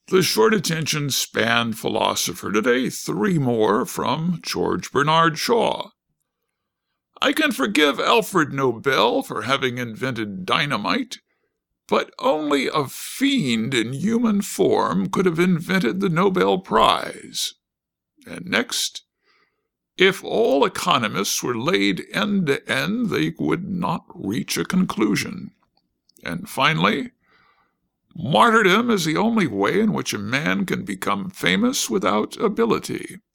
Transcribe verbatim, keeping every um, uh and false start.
The short attention span philosopher today, three more from George Bernard Shaw. I can forgive Alfred Nobel for having invented dynamite, but only a fiend in human form could have invented the Nobel Prize. And next, if all economists were laid end to end, they would not reach a conclusion. And finally, martyrdom is the only way in which a man can become famous without ability.